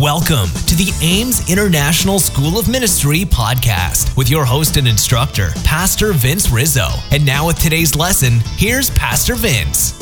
Welcome to the Ames International School of Ministry podcast with your host and instructor, Pastor Vince Rizzo. And now with today's lesson, here's Pastor Vince.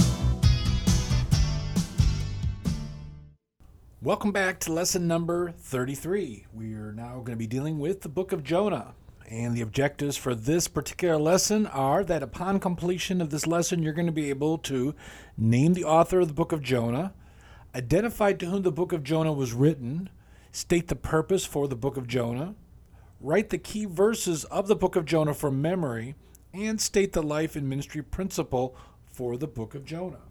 Welcome back to lesson number 33. We are now going to be dealing with the book of Jonah. And the objectives for this particular lesson are that upon completion of this lesson, you're going to be able to name the author of the book of Jonah, identify to whom the book of Jonah was written, state the purpose for the book of Jonah, write the key verses of the book of Jonah from memory, and state the life and ministry principle for the book of Jonah.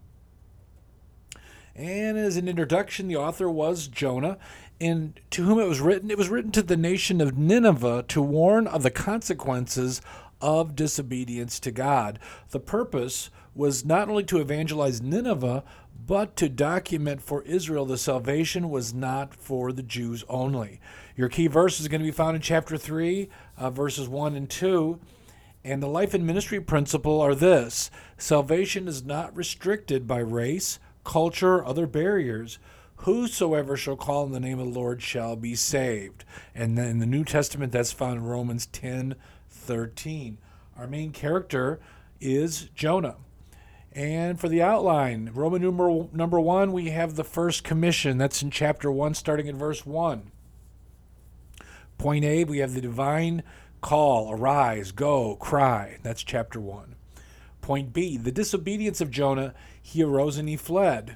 And as an introduction, the author was Jonah, and to whom it was written to the nation of Nineveh to warn of the consequences of disobedience to God. The purpose was not only to evangelize Nineveh, but to document for Israel the salvation was not for the Jews only. Your key verse is going to be found in chapter 3, verses 1 and 2. And the life and ministry principle are this: salvation is not restricted by race, culture, or other barriers. Whosoever shall call on the name of the Lord shall be saved. And then in the New Testament, that's found in Romans 10:13. Our main character is Jonah. And for the outline, Roman numeral number 1, we have the first commission. That's in chapter 1, starting in verse 1. Point A, we have the divine call: arise, go, cry. That's chapter 1. Point B, the disobedience of Jonah: he arose and he fled.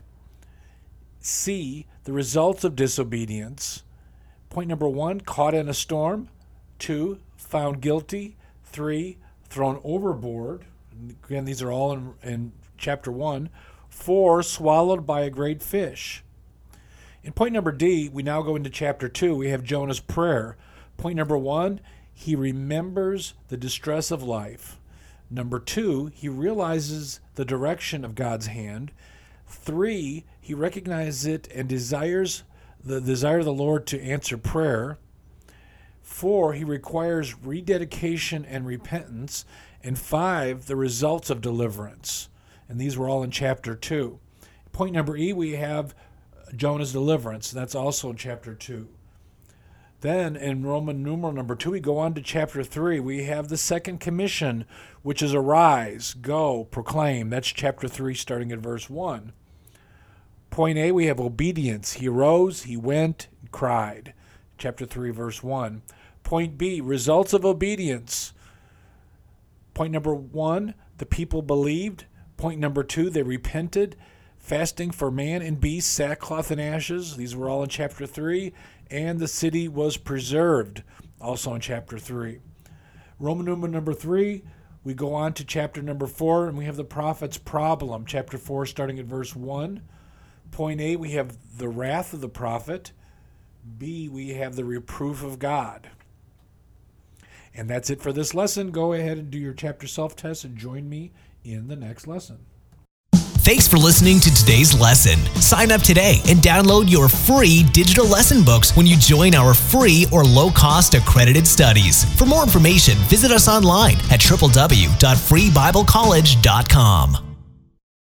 C, the results of disobedience. Point number 1, caught in a storm. 2, found guilty. 3, thrown overboard. Again, these are all in chapter 1. 4, swallowed by a great fish. In point number D, we now go into chapter 2. We have Jonah's prayer. Point number 1, he remembers the distress of life. Number 2, he realizes the direction of God's hand. 3, he recognizes it and desires the desire of the Lord to answer prayer. 4, he requires rededication and repentance. And 5, the results of deliverance. And these were all in chapter 2. Point number E, we have Jonah's deliverance. That's also in chapter 2. Then in Roman numeral number 2, we go on to chapter 3. We have the second commission, which is arise, go, proclaim. That's chapter 3, starting at verse 1. Point A, we have obedience. He arose, he went, and cried. Chapter 3, verse 1. Point B, results of obedience. Point number 1, the people believed. Point number 2, they repented. Fasting for man and beast, sackcloth and ashes. These were all in chapter 3. And the city was preserved, also in chapter 3. Roman numeral number 3, we go on to chapter number 4, and we have the prophet's problem. Chapter 4, starting at verse 1. Point A, we have the wrath of the prophet. B, we have the reproof of God. And that's it for this lesson. Go ahead and do your chapter self-test and join me in the next lesson. Thanks for listening to today's lesson. Sign up today and download your free digital lesson books when you join our free or low-cost accredited studies. For more information, visit us online at www.freebiblecollege.com.